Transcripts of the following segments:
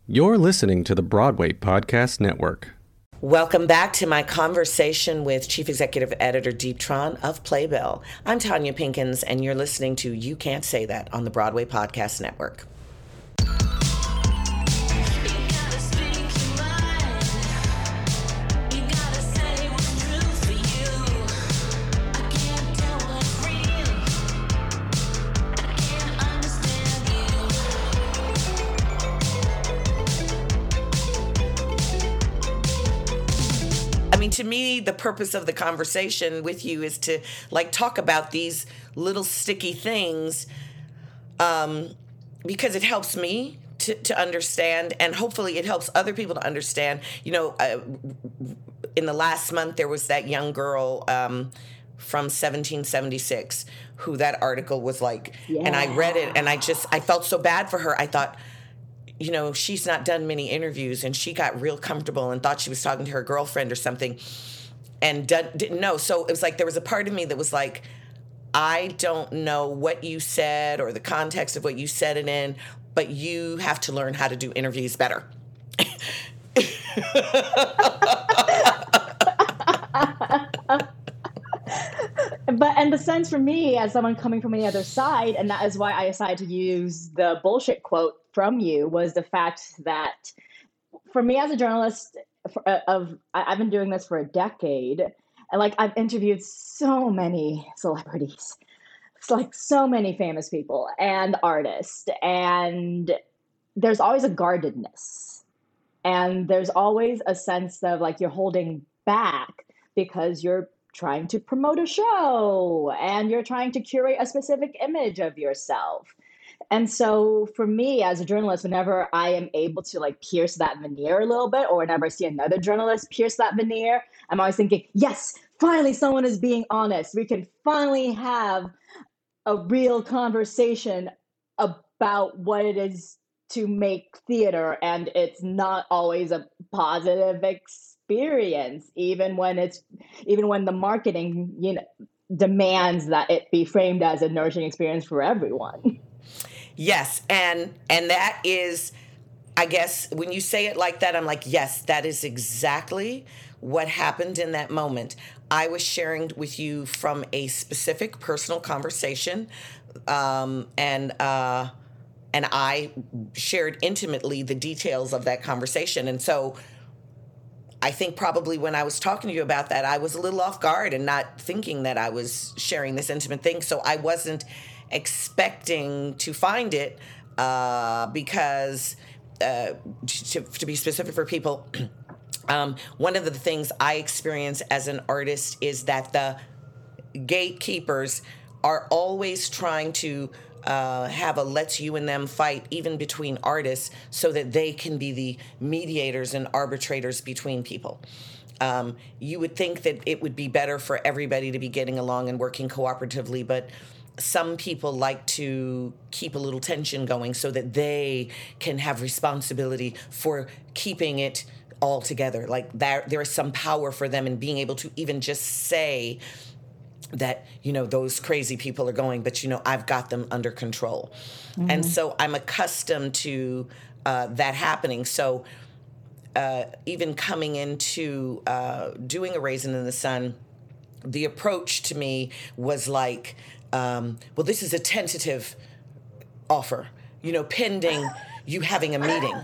You're listening to the Broadway Podcast Network. Welcome back to my conversation with Chief Executive Editor Deep Tron of Playbill. I'm Tanya Pinkins, and you're listening to You Can't Say That on the Broadway Podcast Network. To me, the purpose of the conversation with you is to talk about these little sticky things because it helps me to understand, and hopefully it helps other people to understand. In the last month, there was that young girl from 1776 who that article was like, and I read it and I felt so bad for her. I thought, she's not done many interviews, and she got real comfortable and thought she was talking to her girlfriend or something and didn't know. So it was like there was a part of me that was like, I don't know what you said or the context of what you said it in, but you have to learn how to do interviews better. And the sense for me, as someone coming from the other side, and that is why I decided to use the bullshit quote from you, was the fact that for me as a journalist, I've been doing this for a decade, and I've interviewed so many celebrities, it's so many famous people and artists, and there's always a guardedness, and there's always a sense of you're holding back because you're trying to promote a show and you're trying to curate a specific image of yourself. And so for me as a journalist, whenever I am able to pierce that veneer a little bit, or whenever I see another journalist pierce that veneer, I'm always thinking, yes, finally someone is being honest. We can finally have a real conversation about what it is to make theater. And it's not always a positive experience, even when the marketing, demands that it be framed as a nourishing experience for everyone. Yes, and that is, I guess, when you say it like that, I'm like, yes, that is exactly what happened in that moment. I was sharing with you from a specific personal conversation, and I shared intimately the details of that conversation. And so I think probably when I was talking to you about that, I was a little off guard and not thinking that I was sharing this intimate thing. So I wasn't expecting to find it because, to be specific for people, one of the things I experience as an artist is that the gatekeepers are always trying to have a let's you and them fight, even between artists, so that they can be the mediators and arbitrators between people. You would think that it would be better for everybody to be getting along and working cooperatively, but some people like to keep a little tension going so that they can have responsibility for keeping it all together. There is some power for them in being able to even just say that, those crazy people are going, but, I've got them under control. Mm-hmm. And so I'm accustomed to that happening. So even coming into doing A Raisin in the Sun, the approach to me was well, this is a tentative offer, pending you having a meeting.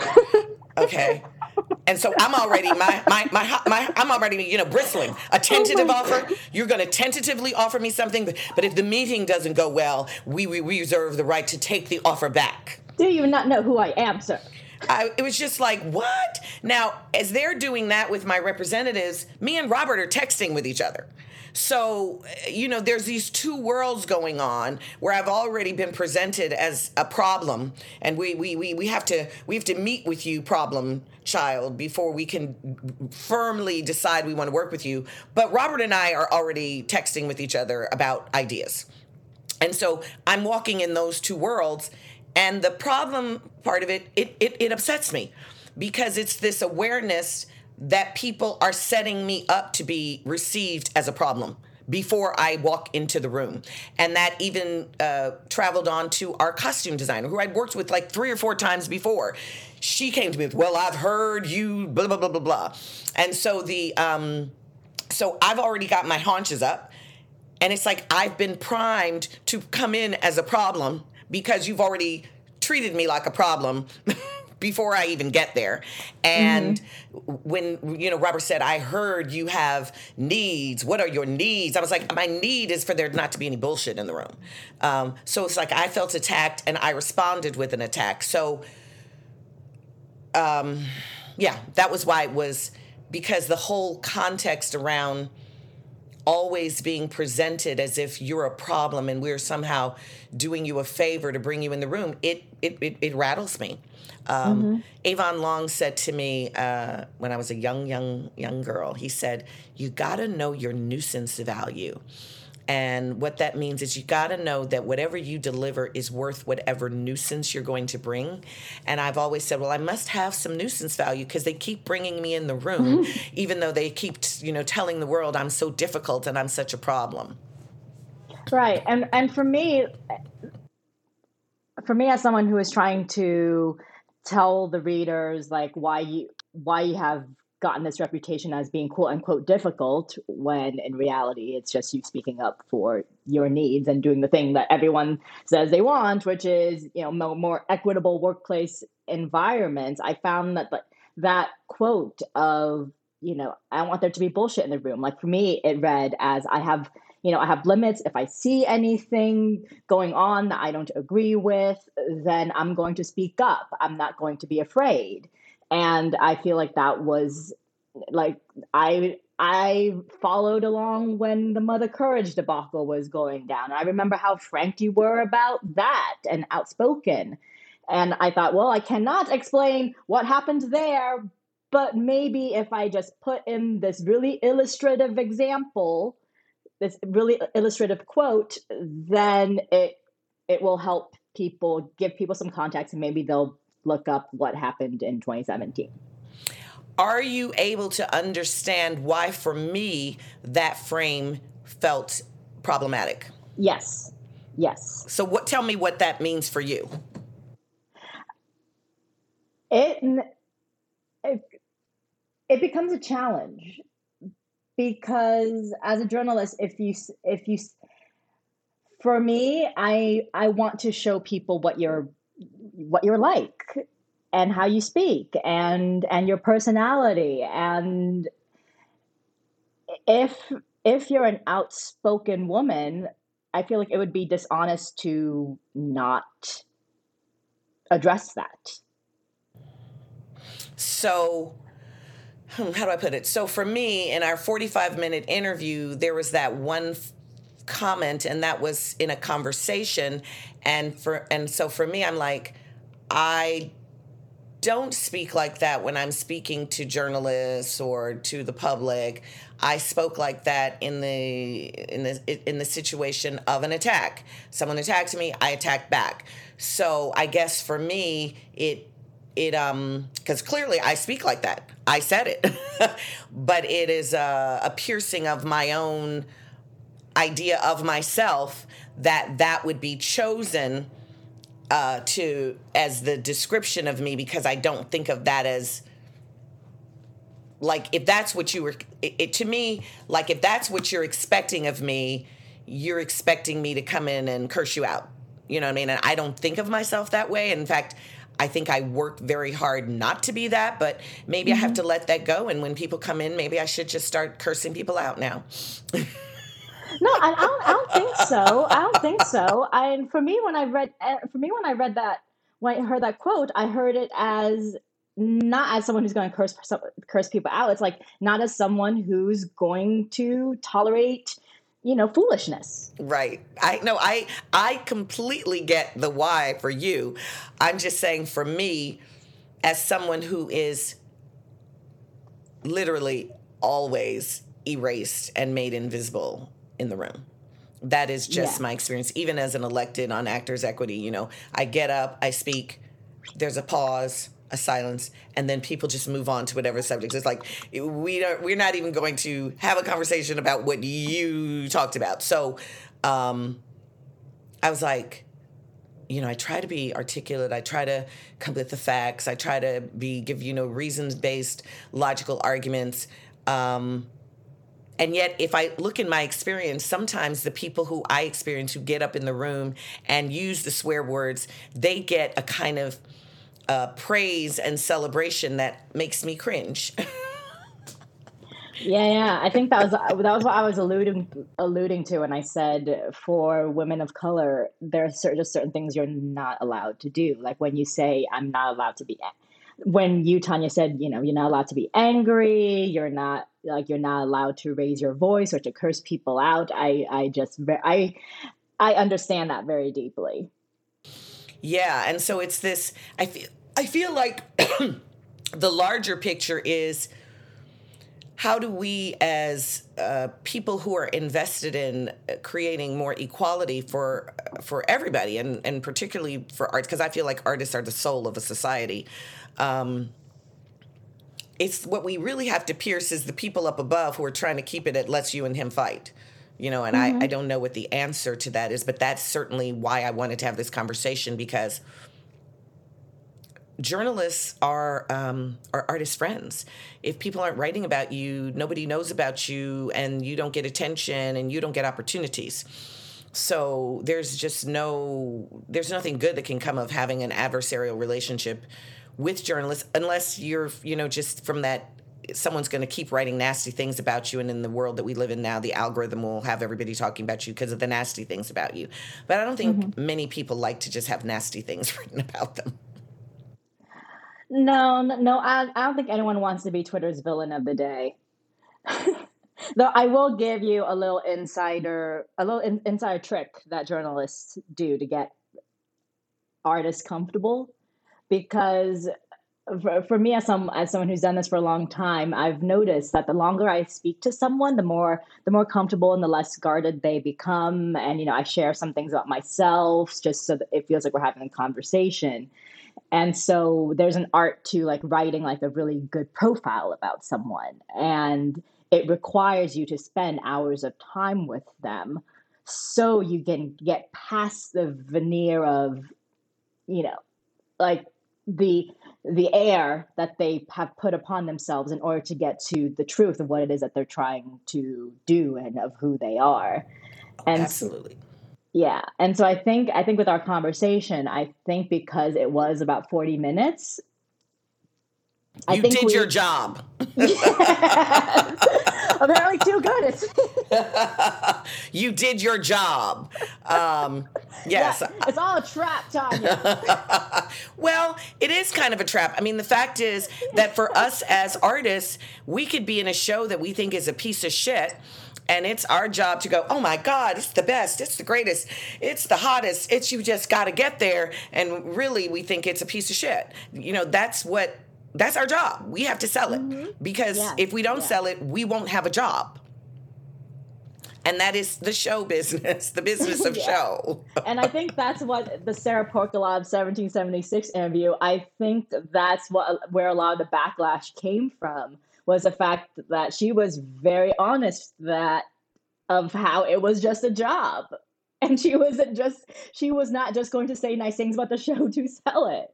Okay. And so I'm already I'm already bristling. A tentative offer. You're going to tentatively offer me something, but if the meeting doesn't go well, we reserve the right to take the offer back. Do you not know who I am, sir? It was just like, what? Now, as they're doing that with my representatives, me and Robert are texting with each other. So, there's these two worlds going on where I've already been presented as a problem, and we have to meet with you, problem child, before we can firmly decide we want to work with you. But Robert and I are already texting with each other about ideas. And so I'm walking in those two worlds, and the problem part of it upsets me, because it's this awareness that people are setting me up to be received as a problem before I walk into the room. And that even traveled on to our costume designer, who I'd worked with 3 or 4 times before. she came to me with, well, I've heard you, blah, blah, blah, blah, blah. And so so I've already got my haunches up. And it's like I've been primed to come in as a problem because you've already treated me like a problem before I even get there. And when, Robert said, I heard you have needs. What are your needs? I was like, my need is for there not to be any bullshit in the room. So it's like I felt attacked and I responded with an attack. So, that was why it was, because the whole context around always being presented as if you're a problem and we're somehow doing you a favor to bring you in the room, it rattles me. Avon Long said to me when I was a young girl, he said, you got to know your nuisance value. And what that means is you got to know that whatever you deliver is worth whatever nuisance you're going to bring. And I've always said, well, I must have some nuisance value because they keep bringing me in the room, even though they keep, telling the world I'm so difficult and I'm such a problem. Right. And for me as someone who is trying to tell the readers like why you have gotten this reputation as being quote unquote difficult, when in reality it's just you speaking up for your needs and doing the thing that everyone says they want, which is more equitable workplace environments. I found that quote of I don't want there to be bullshit in the room, like for me it read as I have limits. If I see anything going on that I don't agree with, then I'm going to speak up. I'm not going to be afraid. And I feel like that was like, I followed along when the Mother Courage debacle was going down. I remember how frank you were about that and outspoken. And I thought, well, I cannot explain what happened there, but maybe if I just put in this really illustrative example, this really illustrative quote, then it will help people, give people some context, and maybe they'll look up what happened in 2017. Are you able to understand why, for me, that frame felt problematic? Yes. So tell me what that means for you. It becomes a challenge because as a journalist, if you for me, I want to show people what you're like and how you speak and your personality. And if you're an outspoken woman, I feel like it would be dishonest to not address that. So, how do I put it? So for me, in our 45-minute interview, there was that one comment, and that was in a conversation. And so for me, I'm like, I don't speak like that when I'm speaking to journalists or to the public. I spoke like that in the situation of an attack. Someone attacked me, I attacked back. So I guess for me, it because clearly I speak like that. I said it, but it is a piercing of my own idea of myself that would be chosen as the description of me, because I don't think of that as like, if that's what you were, to me, like if that's what you're expecting of me, you're expecting me to come in and curse you out. You know what I mean? And I don't think of myself that way. In fact, I think I work very hard not to be that, but maybe I have to let that go. And when people come in, maybe I should just start cursing people out now. No, I don't think so. I don't think so. And for me, when I read that, when I heard that quote, I heard it as not as someone who's going to curse people out. It's like not as someone who's going to tolerate, foolishness. Right. I completely get the why for you. I'm just saying, for me, as someone who is literally always erased and made invisible in the room, that is just my experience. Even as an elected on Actors Equity, I get up, I speak, there's a pause, a silence, and then people just move on to whatever subjects. It's like we're not even going to have a conversation about what you talked about. So I was like, I try to be articulate. I try to come with the facts. I try to give reasons-based, logical arguments. And yet, if I look in my experience, sometimes the people who I experience who get up in the room and use the swear words, they get a kind of praise and celebration that makes me cringe. Yeah. I think that was what I was alluding to when I said for women of color, there are just certain things you're not allowed to do. Like when you say, I'm not allowed to be, when you, Tanya, said, you're not allowed to be angry, you're not allowed to raise your voice or to curse people out. I understand that very deeply. Yeah, and so it's this, I feel like the larger picture is, how do we, as people who are invested in creating more equality for everybody, and particularly for arts, because I feel like artists are the soul of a society. It's what we really have to pierce is the people up above who are trying to keep it at let's you and him fight. And I don't know what the answer to that is, but that's certainly why I wanted to have this conversation, because journalists are artist friends. If people aren't writing about you, nobody knows about you, and you don't get attention and you don't get opportunities. So there's nothing good that can come of having an adversarial relationship with journalists, unless you're, just from that, someone's going to keep writing nasty things about you. And in the world that we live in now, the algorithm will have everybody talking about you because of the nasty things about you. But I don't think many people like to just have nasty things written about them. No, I don't think anyone wants to be Twitter's villain of the day. Though I will give you a little insider trick that journalists do to get artists comfortable, because for me, as someone who's done this for a long time, I've noticed that the longer I speak to someone, the more comfortable and the less guarded they become. And I share some things about myself just so that it feels like we're having a conversation. And so there's an art to writing a really good profile about someone, and it requires you to spend hours of time with them so you can get past the veneer of the air that they have put upon themselves in order to get to the truth of what it is that they're trying to do and of who they are. And absolutely. Yeah. And so I think with our conversation, because it was about 40 minutes, you did your job. Apparently too good. You did your job. Yes. Yeah, it's all a trap, Tanya. Well, it is kind of a trap. I mean, the fact is that for us as artists, we could be in a show that we think is a piece of shit, and it's our job to go, oh my God, it's the best, it's the greatest, it's the hottest, you just got to get there. And really, we think it's a piece of shit. That's our job. We have to sell it, because if we don't sell it, we won't have a job. And that is the show business, the business of show. And I think that's what the Sarah Portkalov 1776 interview, I think that's where a lot of the backlash came from, was the fact that she was very honest of how it was just a job. And she was not just going to say nice things about the show to sell it.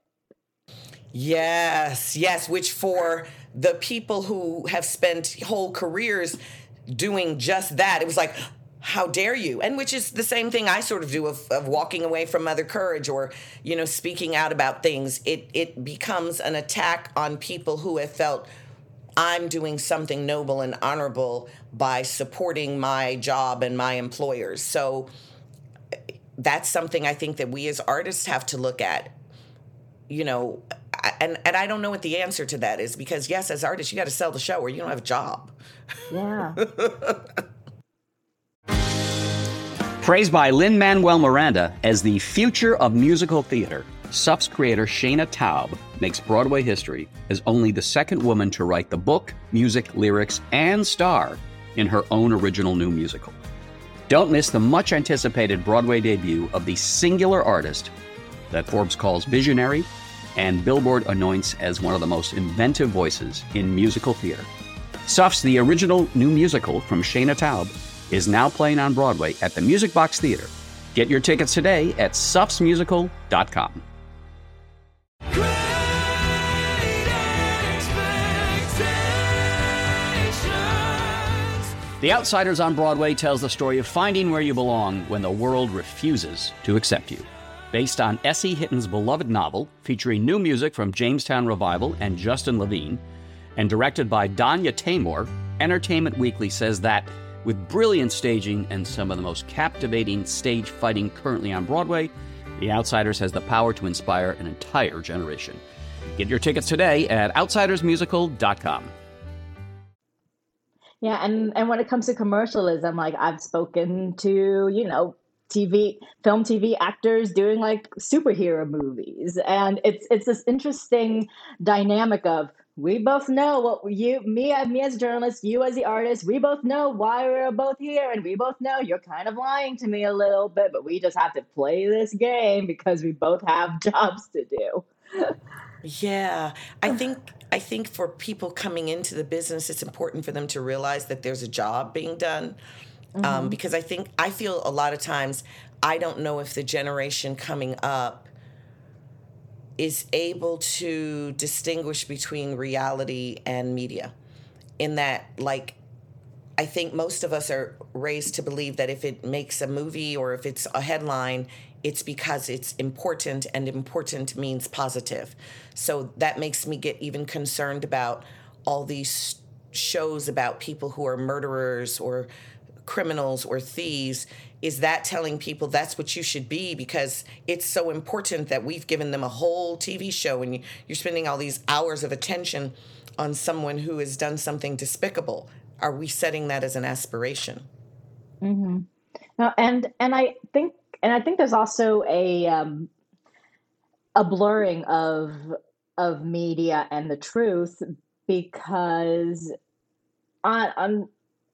Yes, which for the people who have spent whole careers doing just that, it was like, how dare you? And which is the same thing I sort of do of walking away from Mother Courage, or, speaking out about things. It becomes an attack on people who have felt, I'm doing something noble and honorable by supporting my job and my employers. So that's something I think that we as artists have to look at, and I don't know what the answer to that is, because yes, as artists, you got to sell the show or you don't have a job. Yeah. Praised by Lin-Manuel Miranda as the future of musical theater, SUF's creator Shana Taub makes Broadway history as only the second woman to write the book, music, lyrics, and star in her own original new musical. Don't miss the much-anticipated Broadway debut of the singular artist that Forbes calls visionary and Billboard anoints as one of the most inventive voices in musical theater. SUF's The Original New Musical from Shana Taub is now playing on Broadway at the Music Box Theater Get your tickets today at suffsmusical.com. The Outsiders on Broadway tells the story of finding where you belong when the world refuses to accept you. Based on S.E. Hitton's beloved novel, featuring new music from Jamestown Revival and Justin Levine, and directed by Danya Taymor, Entertainment Weekly says that, with brilliant staging and some of the most captivating stage fighting currently on Broadway, The Outsiders has the power to inspire an entire generation. Get your tickets today at outsidersmusical.com. Yeah, and when it comes to commercialism, like I've spoken to, film TV actors doing like superhero movies. And it's this interesting dynamic of we both know what me as a journalist, you as the artist, we both know why we're both here, and we both know you're kind of lying to me a little bit, but we just have to play this game because we both have jobs to do. Yeah, I think for people coming into the business, it's important for them to realize that there's a job being done. Because I feel a lot of times, I don't know if the generation coming up is able to distinguish between reality and media. In that, like, I think most of us are raised to believe that if it makes a movie or if it's a headline, it's because it's important, and important means positive. So that makes me get even concerned about all these shows about people who are murderers or criminals or thieves. Is that telling people that's what you should be because it's so important that we've given them a whole TV show and you're spending all these hours of attention on someone who has done something despicable? Are we setting that as an aspiration? Mm-hmm. No, and I think there's also a blurring of media and the truth, because I'm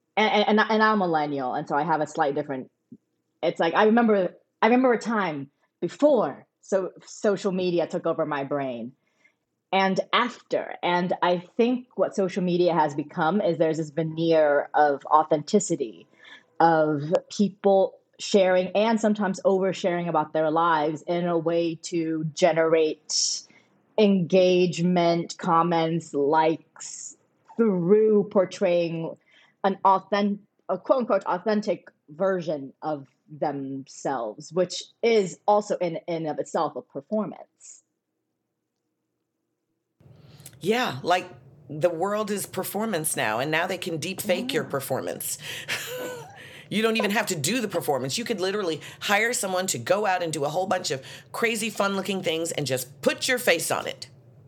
a millennial, and so I have a slight different. It's like I remember a time before social media took over my brain, and after. And I think what social media has become is there's this veneer of authenticity, of people sharing and sometimes oversharing about their lives in a way to generate engagement, comments, likes, through portraying a quote unquote authentic version of themselves, which is also in of itself a performance. Yeah, like the world is performance now, and now they can deep fake your performance. You don't even have to do the performance. You could literally hire someone to go out and do a whole bunch of crazy, fun-looking things and just put your face on it.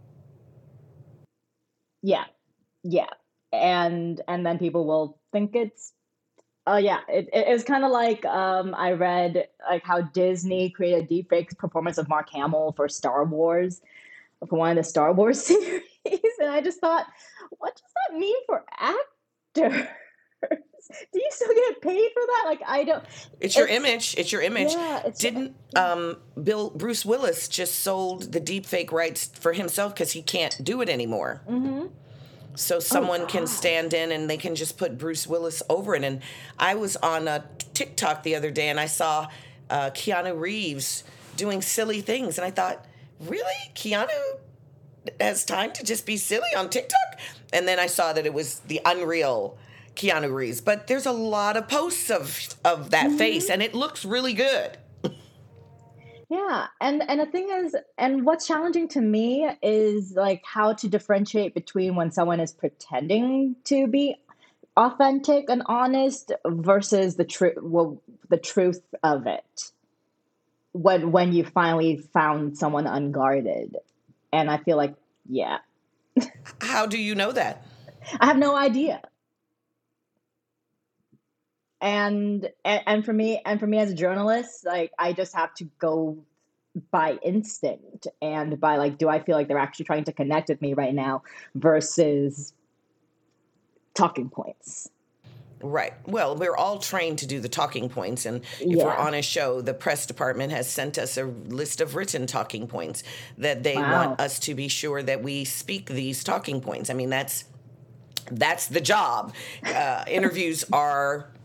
Yeah. And then people will think it's, it's kind of like I read like how Disney created a deepfake performance of Mark Hamill for Star Wars, for one of the Star Wars series. And I just thought, what does that mean for actors? Do you still get paid for that? Like, I don't. It's your image. It's your image. Yeah, Didn't Bruce Willis just sold the deepfake rights for himself because he can't do it anymore? Mm-hmm. So someone can stand in and they can just put Bruce Willis over it. And I was on a TikTok the other day and I saw Keanu Reeves doing silly things, and I thought, really, Keanu has time to just be silly on TikTok? And then I saw that it was the unreal Keanu Reeves, but there's a lot of posts of that face, and it looks really good. Yeah, and the thing is, and what's challenging to me is like how to differentiate between when someone is pretending to be authentic and honest versus the truth of it. When you finally found someone unguarded, and I feel like, yeah. How do you know that? I have no idea. And for me as a journalist, like I just have to go by instinct and by like, do I feel like they're actually trying to connect with me right now versus talking points? Right. Well, we're all trained to do the talking points. And if we're on a show, the press department has sent us a list of written talking points that they want us to be sure that we speak these talking points. I mean, that's the job. Interviews are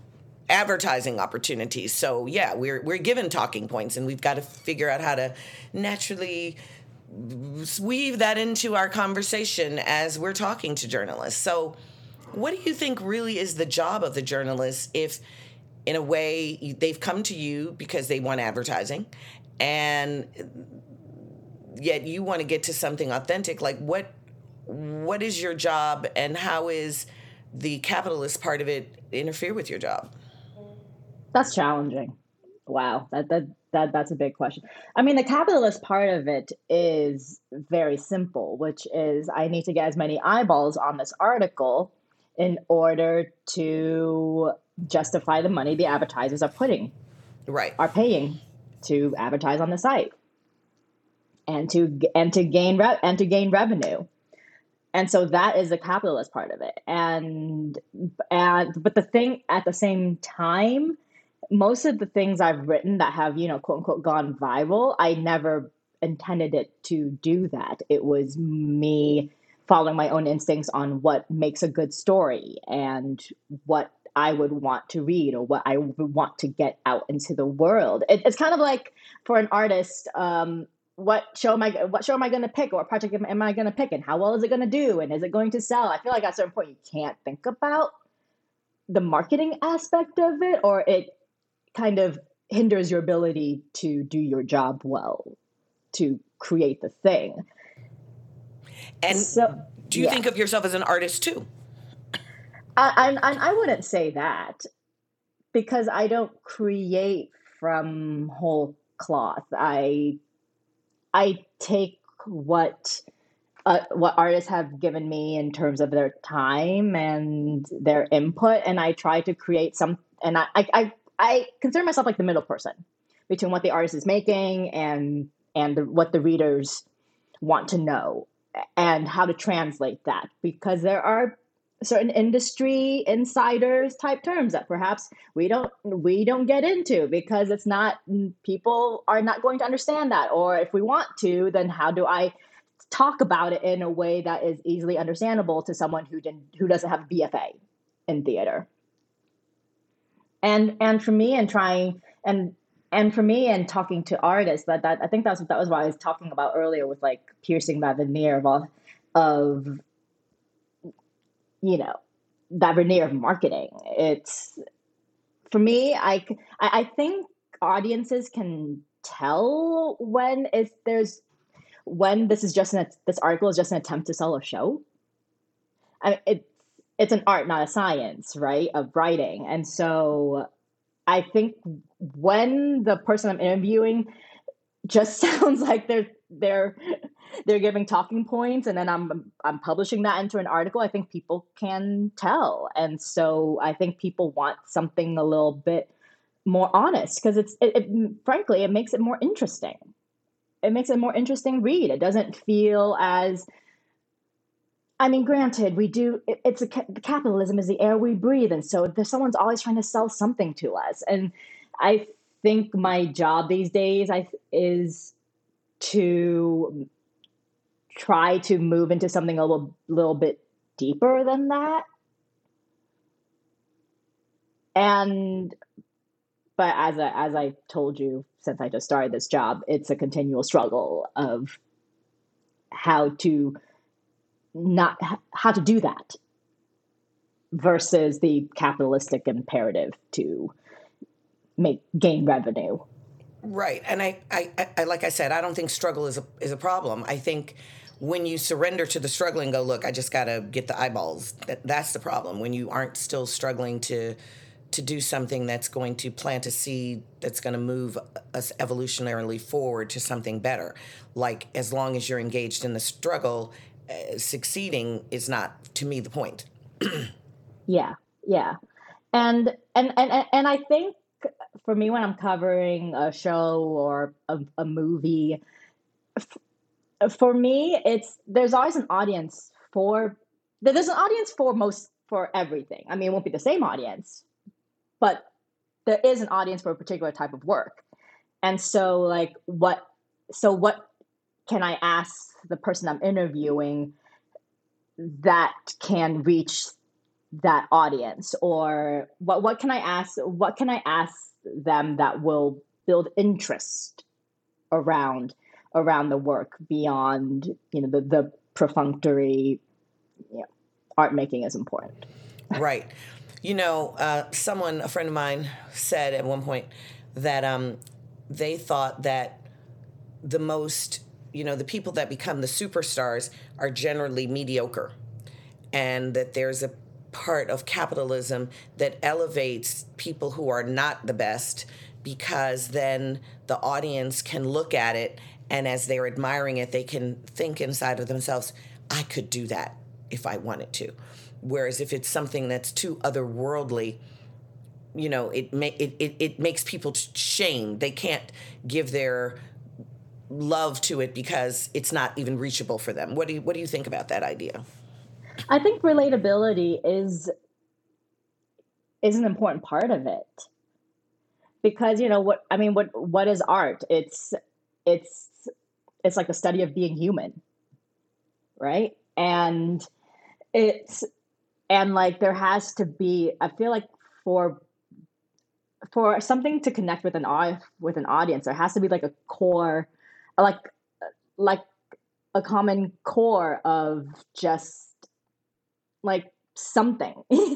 advertising opportunities. So yeah, we're given talking points, and we've got to figure out how to naturally weave that into our conversation as we're talking to journalists. So what do you think really is the job of the journalist if, in a way, they've come to you because they want advertising, and yet you want to get to something authentic? Like, what is your job, and how is the capitalist part of it interfere with your job? That's challenging. Wow, that's a big question. I mean, the capitalist part of it is very simple, which is I need to get as many eyeballs on this article in order to justify the money the advertisers are paying to advertise on the site, and to gain revenue. And so that is the capitalist part of it. But the thing at the same time, most of the things I've written that have, quote unquote, gone viral, I never intended it to do that. It was me following my own instincts on what makes a good story and what I would want to read or what I would want to get out into the world. It's kind of like for an artist, what show am I going to pick, or what project am I going to pick, and how well is it going to do, and is it going to sell? I feel like at a certain point you can't think about the marketing aspect of it, or it kind of hinders your ability to do your job well, to create the thing. And so, do you think of yourself as an artist too? I wouldn't say that, because I don't create from whole cloth. I take what artists have given me in terms of their time and their input, and I try to create some. And I consider myself like the middle person between what the artist is making and what the readers want to know, and how to translate that, because there are certain industry insiders type terms that perhaps we don't get into, because it's not, people are not going to understand that. Or if we want to, then how do I talk about it in a way that is easily understandable to someone who doesn't have a BFA in theater? And for me, and talking to artists, that I think that was what I was talking about earlier with like piercing that veneer of that veneer of marketing. It's, for me, I think audiences can tell when this article is just an attempt to sell a show. It's an art, not a science, right, of writing. And so I think when the person I'm interviewing just sounds like they're giving talking points, and then I'm publishing that into an article, I think people can tell. And so I think people want something a little bit more honest, because frankly, it makes it more interesting. It makes it a more interesting read. It doesn't feel as, I mean, granted, capitalism is the air we breathe, and so someone's always trying to sell something to us. And I think my job these days is to try to move into something a little bit deeper than that. But as I told you, since I just started this job, it's a continual struggle of how to do that versus the capitalistic imperative to gain revenue. Right. And I like I said, I don't think struggle is a problem. I think when you surrender to the struggle and go, look, I just got to get the eyeballs, that's the problem. When you aren't still struggling to do something that's going to plant a seed that's going to move us evolutionarily forward to something better. Like, as long as you're engaged in the struggle, succeeding is not, to me, the point. Yeah. And I think for me, when I'm covering a show or a movie, for me, there's always an audience for everything. I mean, it won't be the same audience, but there is an audience for a particular type of work. And so what can I ask the person I'm interviewing that can reach that audience, or what can I ask them that will build interest around the work beyond, the perfunctory, art making is important. Right. A friend of mine said at one point that they thought that the people that become the superstars are generally mediocre, and that there's a part of capitalism that elevates people who are not the best, because then the audience can look at it, and as they're admiring it, they can think inside of themselves, I could do that if I wanted to. Whereas if it's something that's too otherworldly, it makes people shame. They can't give their love to it because it's not even reachable for them. What do you think about that idea? I think relatability is an important part of it, because what is art? It's like the study of being human, right? And like there has to be, I feel like for something to connect with an audience, there has to be like a core, like a common core of just like something.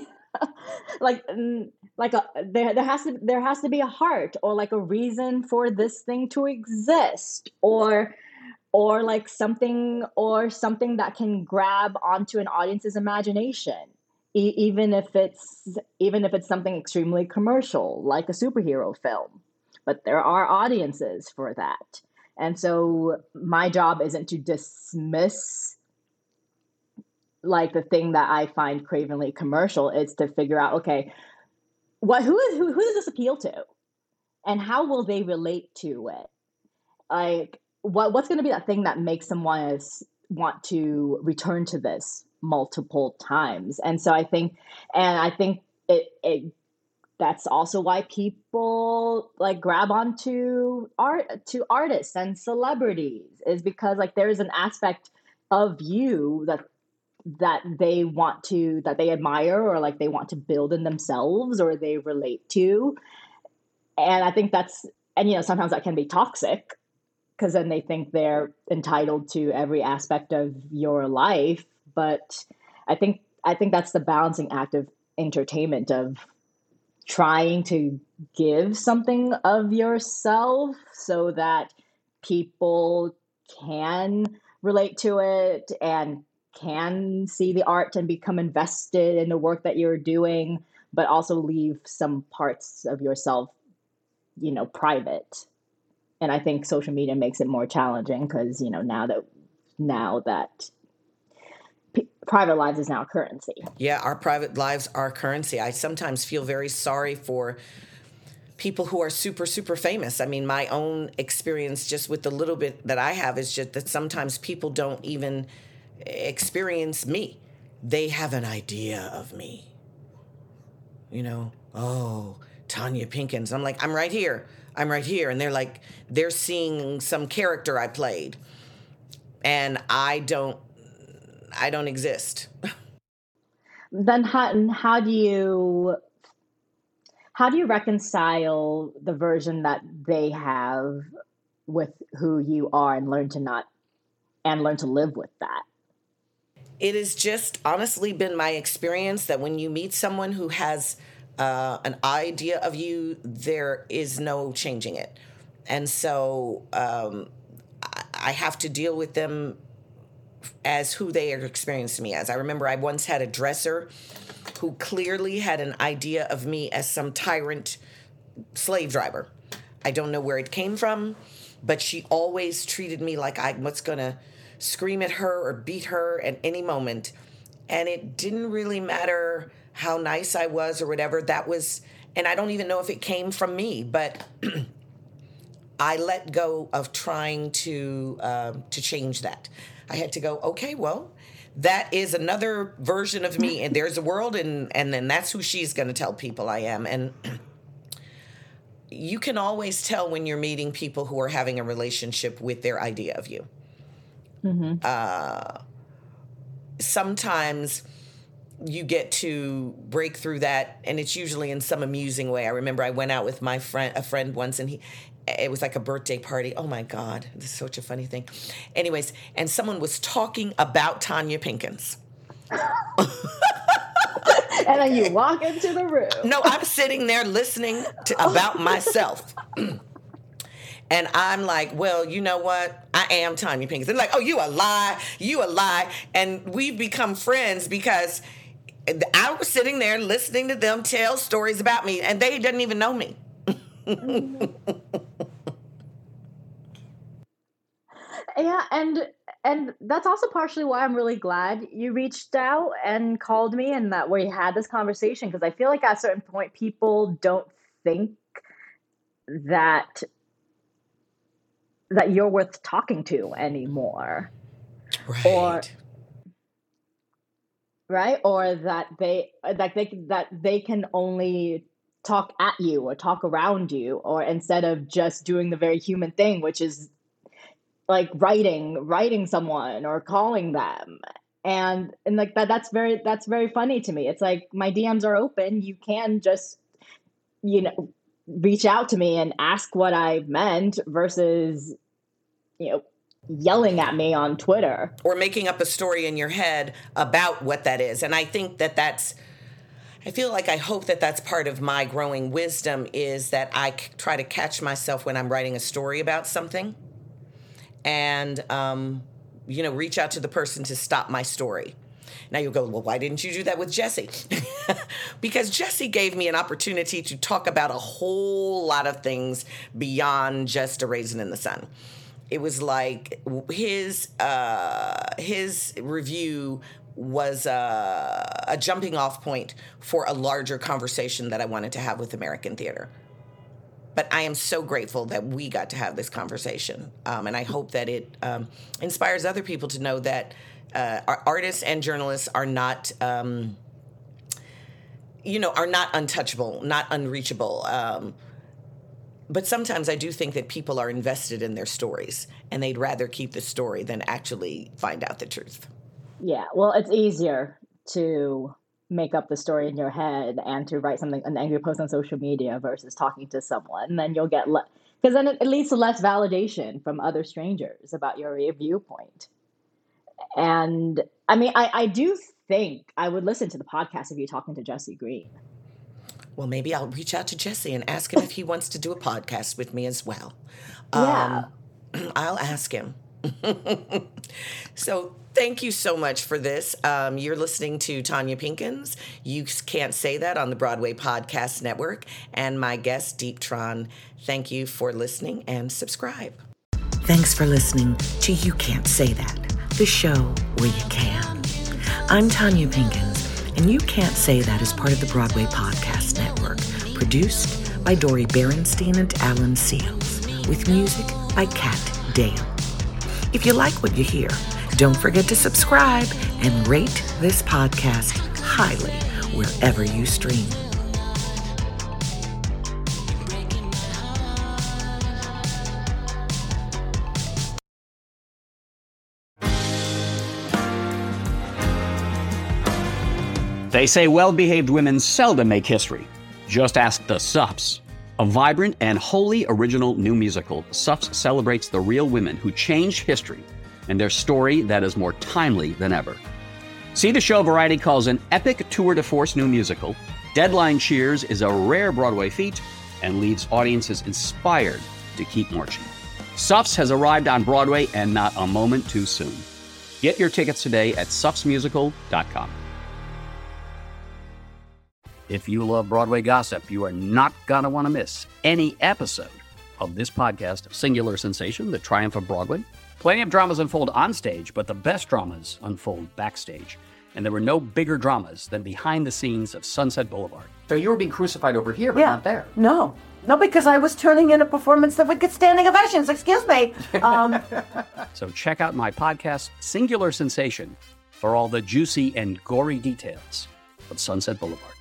There has to be a heart, or like a reason for this thing to exist, or like something that can grab onto an audience's imagination, even if it's something extremely commercial, like a superhero film. But there are audiences for that, and so my job isn't to dismiss like the thing that I find cravenly commercial. It's to figure out, okay, who does this appeal to, and how will they relate to it? Like, what's going to be that thing that makes them want to return to this multiple times? And so I think it that's also why people like grab onto artists and celebrities, is because like there is an aspect of you that they admire, or like they want to build in themselves, or they relate to. And I think sometimes that can be toxic, because then they think they're entitled to every aspect of your life. But I think that's the balancing act of entertainment, of trying to give something of yourself so that people can relate to it and can see the art and become invested in the work that you're doing, but also leave some parts of yourself, private. And I think social media makes it more challenging, because, now that private lives is now currency. Yeah, our private lives are currency. I sometimes feel very sorry for people who are super, super famous. I mean, my own experience just with the little bit that I have is just that sometimes people don't even experience me. They have an idea of me. Oh, Tanya Pinkins. I'm like, I'm right here. And they're like, they're seeing some character I played, and I don't exist. Then how do you reconcile the version that they have with who you are, and learn to live with that? It has just honestly been my experience that when you meet someone who has an idea of you, there is no changing it. And so I have to deal with them as who they are experiencing me as. I remember I once had a dresser who clearly had an idea of me as some tyrant slave driver. I don't know where it came from, but she always treated me like I was going to scream at her or beat her at any moment. And it didn't really matter how nice I was or whatever. That was, and I don't even know if it came from me, but I let go of trying to change that. I had to go, okay, well, that is another version of me, and there's a world, and then that's who she's going to tell people I am. And you can always tell when you're meeting people who are having a relationship with their idea of you. Mm-hmm. Sometimes you get to break through that, and it's usually in some amusing way. I remember I went out with a friend once, and it was like a birthday party. Oh my God, this is such a funny thing. Anyways, and someone was talking about Tonya Pinkins. And then you walk into the room. No, I'm sitting there listening about myself. And I'm like, well, you know what? I am Tonya Pinkins. They're like, oh, you a lie. And we've become friends because I was sitting there listening to them tell stories about me, and they didn't even know me. Yeah, and that's also partially why I'm really glad you reached out and called me and that we had this conversation, because I feel like at a certain point people don't think that you're worth talking to anymore. Right. Or that they can only talk at you or talk around you, or instead of just doing the very human thing, which is like writing someone or calling them. And like that's very funny to me. It's like, my DMs are open. You can just, reach out to me and ask what I meant versus, yelling at me on Twitter. Or making up a story in your head about what that is. And I think I hope that that's part of my growing wisdom, is that I try to catch myself when I'm writing a story about something and, reach out to the person to stop my story. Now you'll go, well, why didn't you do that with Jesse? Because Jesse gave me an opportunity to talk about a whole lot of things beyond just A Raisin in the Sun. It was like his review was a jumping off point for a larger conversation that I wanted to have with American theater. But I am so grateful that we got to have this conversation. And I hope that it inspires other people to know that our artists and journalists are not, are not untouchable, not unreachable. But sometimes I do think that people are invested in their stories, and they'd rather keep the story than actually find out the truth. Yeah, well, it's easier to make up the story in your head and to write something, an angry post on social media versus talking to someone. And then you'll get, because then it leads to less validation from other strangers about your viewpoint. And I mean, I do think I would listen to the podcast of you talking to Jesse Green. Well, maybe I'll reach out to Jesse and ask him if he wants to do a podcast with me as well. Yeah. I'll ask him. So thank you so much for this. You're listening to Tonya Pinkins. You Can't Say That on the Broadway Podcast Network. And my guest, Deep Tron. Thank you for listening, and subscribe. Thanks for listening to You Can't Say That, the show where you can. I'm Tonya Pinkins, and You Can't Say That is part of the Broadway Podcast Network, produced by Dori Berenstein and Alan Seals, with music by Kat Dale. If you like what you hear, don't forget to subscribe and rate this podcast highly wherever you stream. They say well-behaved women seldom make history. Just ask the Suffs. A vibrant and wholly original new musical, Suffs celebrates the real women who changed history and their story that is more timely than ever. See the show Variety calls an epic tour de force new musical. Deadline cheers is a rare Broadway feat and leaves audiences inspired to keep marching. Suffs has arrived on Broadway, and not a moment too soon. Get your tickets today at suffsmusical.com. If you love Broadway gossip, you are not going to want to miss any episode of this podcast, Singular Sensation, The Triumph of Broadway. Plenty of dramas unfold on stage, but the best dramas unfold backstage. And there were no bigger dramas than behind the scenes of Sunset Boulevard. So you were being crucified over here, but not there. No, because I was turning in a performance that would get standing ovations. Excuse me. So check out my podcast, Singular Sensation, for all the juicy and gory details of Sunset Boulevard.